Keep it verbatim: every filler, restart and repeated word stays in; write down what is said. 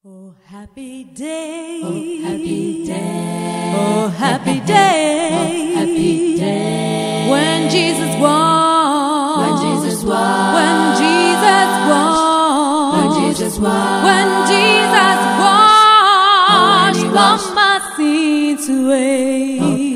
Oh, happy day. Oh, happy day. Oh, happy day. Oh, happy day. When Jesus won. When Jesus won. When Jesus won. When Jesus won. When Jesus washed all my sins away.